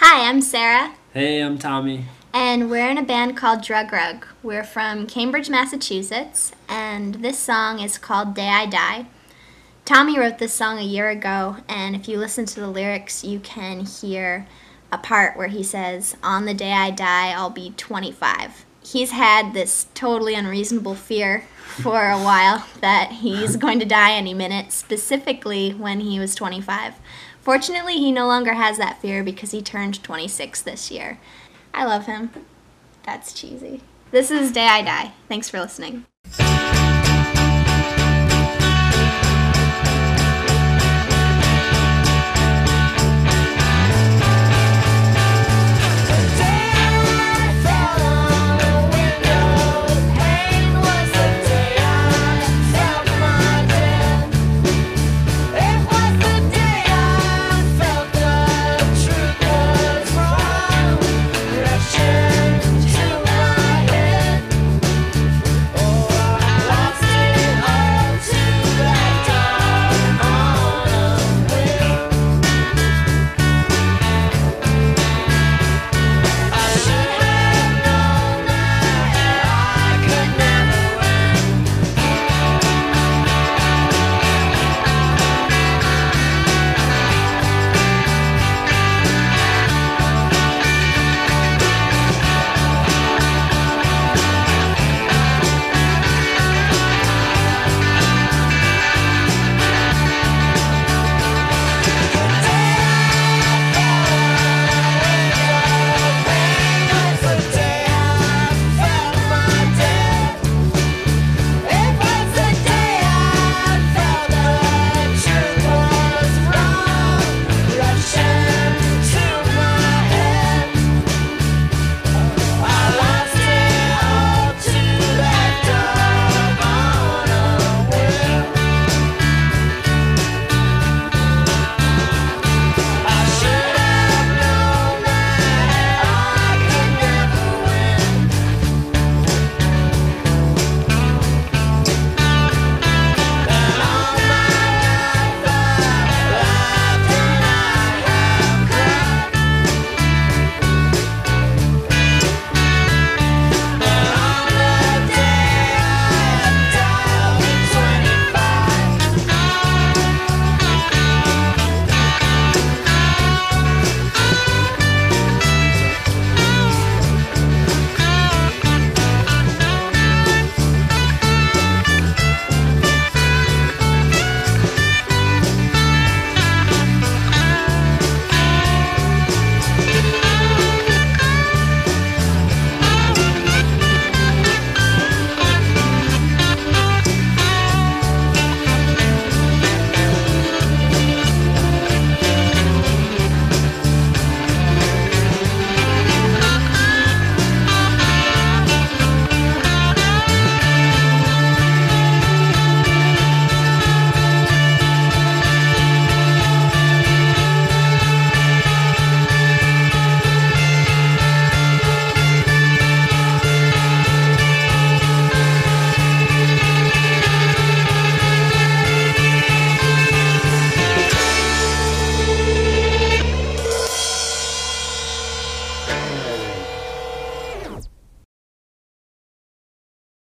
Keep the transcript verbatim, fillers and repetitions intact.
Hi, I'm Sarah, Hey, I'm Tommy. and we're in a band called Drug Rug. We're from Cambridge, Massachusetts, and this song is called Day I Die. Tommy wrote this song a year ago, and if you listen to the lyrics, you can hear a part where he says, "On the day I die, I'll be twenty-five." He's had this totally unreasonable fear for a while that he's going to die any minute, specifically when he was twenty-five. Fortunately, he no longer has that fear because he turned twenty-six this year. I love him. That's cheesy. This is Day I Die. Thanks for listening.